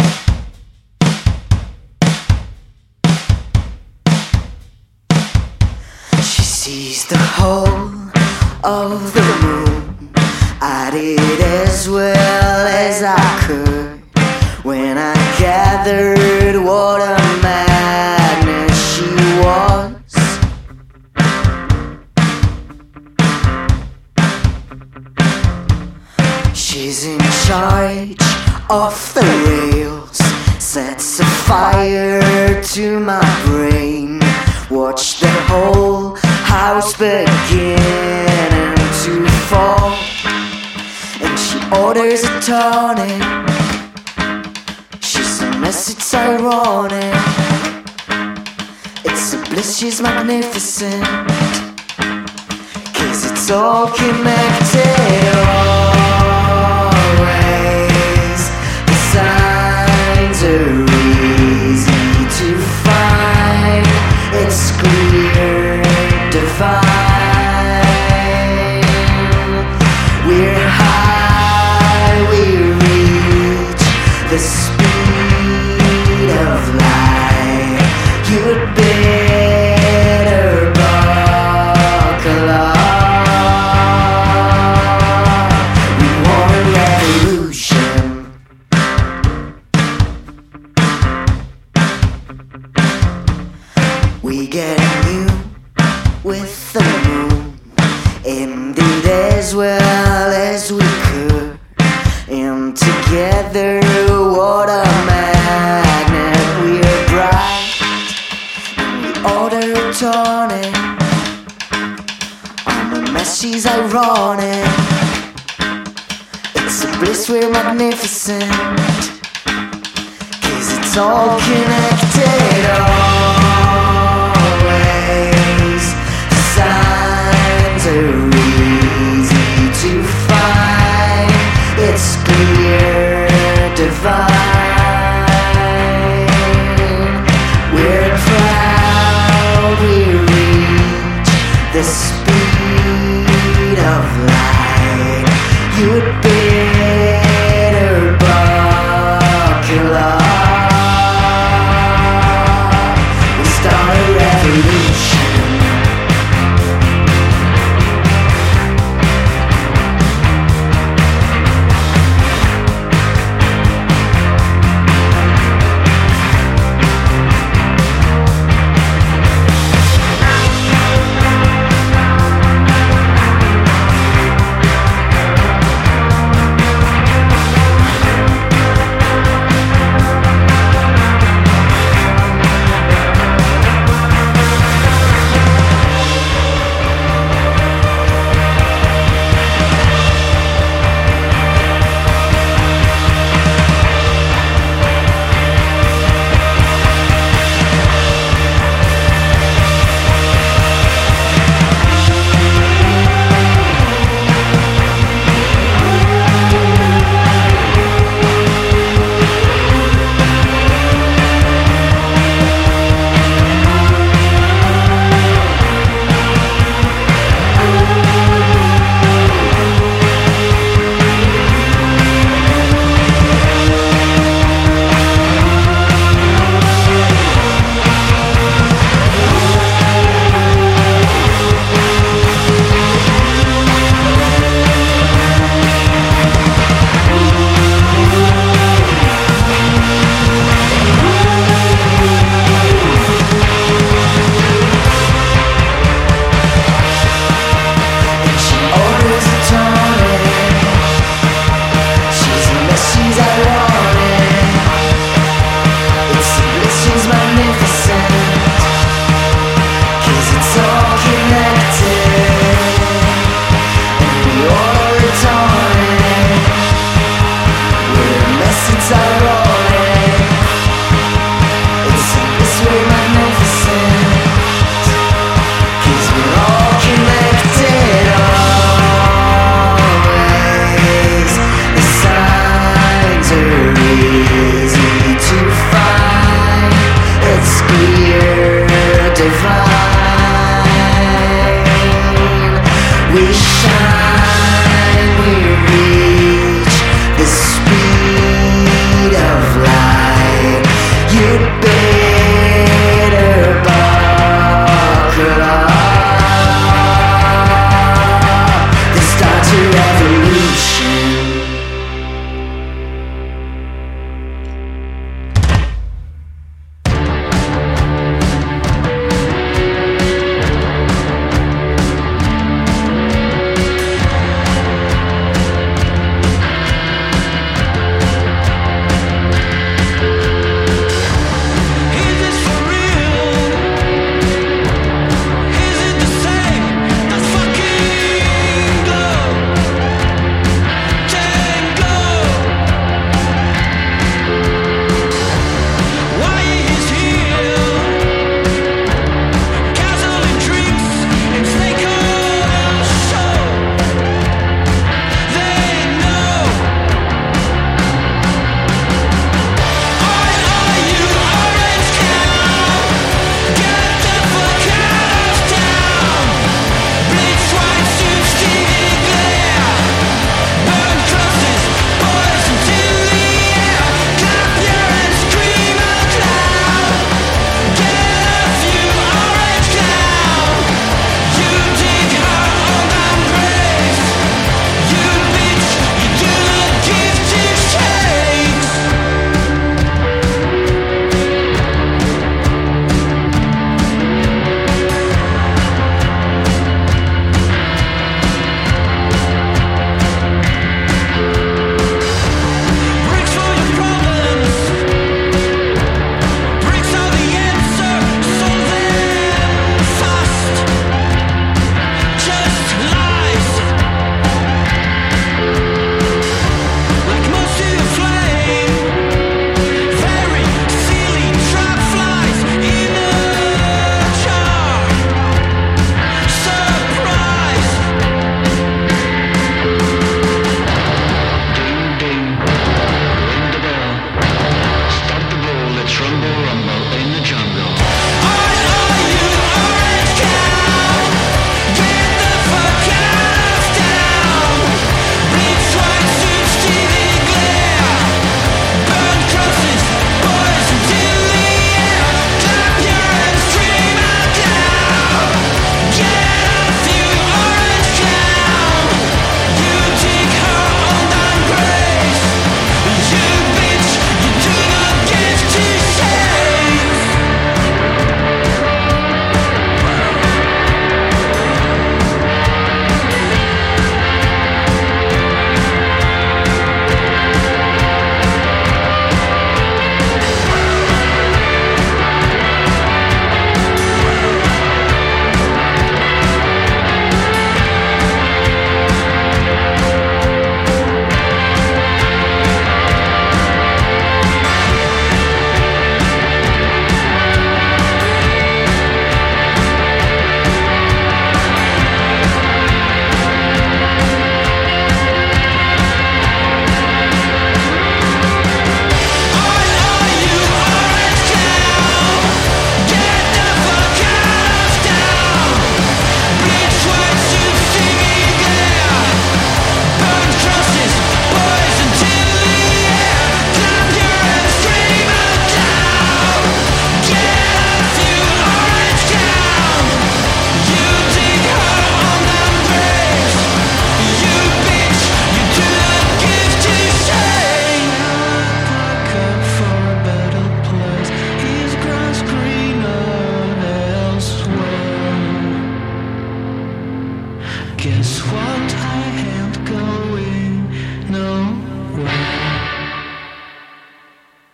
J: She sees the whole of the moon. I did as well as I could when I gathered what a madness she was. She's in charge of the rails, sets a fire to my brain. Watch the whole house beginning to fall, and she orders a tonic. She's a mess, it's ironic. It's a bliss, she's magnificent, 'cause it's all connected. Always the signs are easy to find. It's clear, divine. We're high, we reach the speed of light. You'd better buckle up. We want a revolution. We get new with the moon, ended as well as we could, and together what a magnet. We're bright, and we order a tonic. I'm a mess, she's ironic. It's a bliss, we're magnificent, 'cause it's all connected.